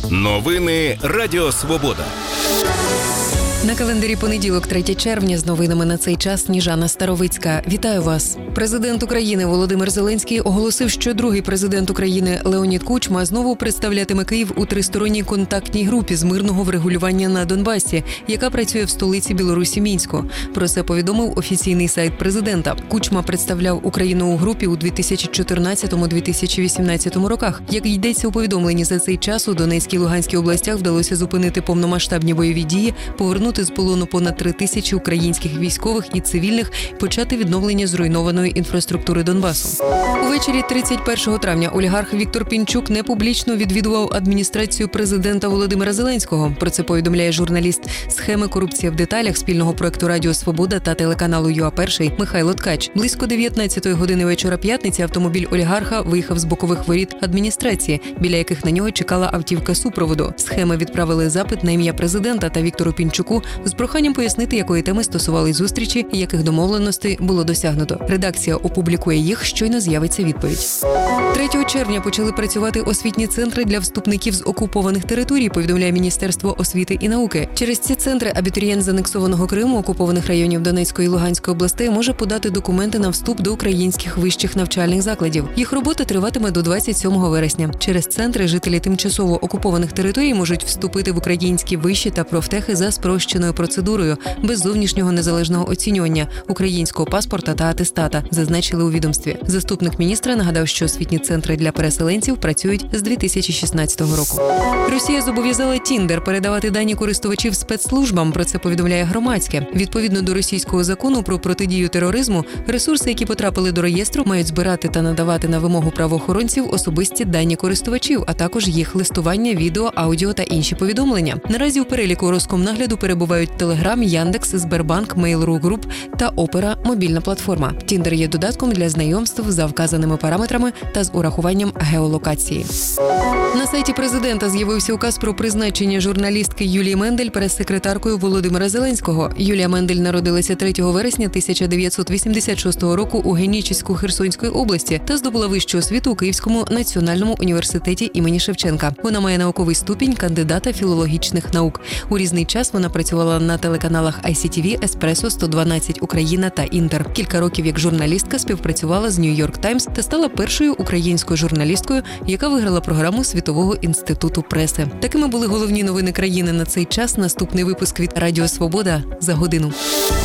Новини Радіо Свобода. На календарі понеділок, 3 червня, з новинами на цей час Сніжана Старовицька. Вітаю вас. Президент України Володимир Зеленський оголосив, що другий президент України Леонід Кучма знову представлятиме Київ у тристоронній контактній групі з мирного врегулювання на Донбасі, яка працює в столиці Білорусі Мінську. Про це повідомив офіційний сайт президента. Кучма представляв Україну у групі у 2014-2018 роках. Як йдеться у повідомленні, за цей час у Донецькій і Луганській областях вдалося зупинити повномасштабні бойові дії, повернути з полону понад 3 тисячі українських військових і цивільних, почати відновлення зруйнованої інфраструктури Донбасу. Увечері 31 травня олігарх Віктор Пінчук непублічно відвідував адміністрацію президента Володимира Зеленського. Про це повідомляє журналіст «Схеми корупції в деталях» спільного проекту Радіо Свобода та телеканалу ЮА-1 Михайло Ткач. Близько 19-ї години вечора п'ятниці автомобіль олігарха виїхав з бокових воріт адміністрації, біля яких на нього чекала автівка супроводу. Схеми відправили запит на ім'я президента та Віктору Пінчуку з проханням пояснити, якої теми стосувались зустрічі і яких домовленостей було досягнуто. Редакція опублікує їх, щойно з'явиться відповідь. 3 червня почали працювати освітні центри для вступників з окупованих територій, повідомляє Міністерство освіти і науки. Через ці центри абітурієнт з анексованого Криму, окупованих районів Донецької і Луганської областей може подати документи на вступ до українських вищих навчальних закладів. Їх робота триватиме до 27 вересня. Через центри жителі тимчасово окупованих територій можуть вступити в українські виші та профтехи за спрощеною процедурою, без зовнішнього незалежного оцінювання, українського паспорта та атестата, зазначили у відомстві. Заступник міністра нагадав, що освітні центри для переселенців працюють з 2016 року. Росія зобов'язала Tinder передавати дані користувачів спецслужбам, про це повідомляє Громадське. Відповідно до російського закону про протидію тероризму, ресурси, які потрапили до реєстру, мають збирати та надавати на вимогу правоохоронців особисті дані користувачів, а також їх листування, відео, аудіо та інші повідомлення. Наразі у переліку Роскомнагляду перебувають Telegram, Яндекс, Сбербанк, Mail.ru Group та Opera – мобільна платформа. Tinder є додатком для знайомств за вказаними параметрами та з урахуванням геолокації. На сайті президента з'явився указ про призначення журналістки Юлії Мендель прес-секретаркою Володимира Зеленського. Юлія Мендель народилася 3 вересня 1986 року у Генічеську Херсонської області та здобула вищу освіту у Київському національному університеті імені Шевченка. Вона має науковий ступінь кандидата філологічних наук. У різний час вона працювала на телеканалах ICTV, Еспресо, 112 Україна та Інтер. Кілька років як журналістка співпрацювала з Нью-Йорк Таймс та стала першою українською журналісткою, яка виграла програму Світового інституту преси. Такими були головні новини країни на цей час. Наступний випуск від Радіо Свобода за годину.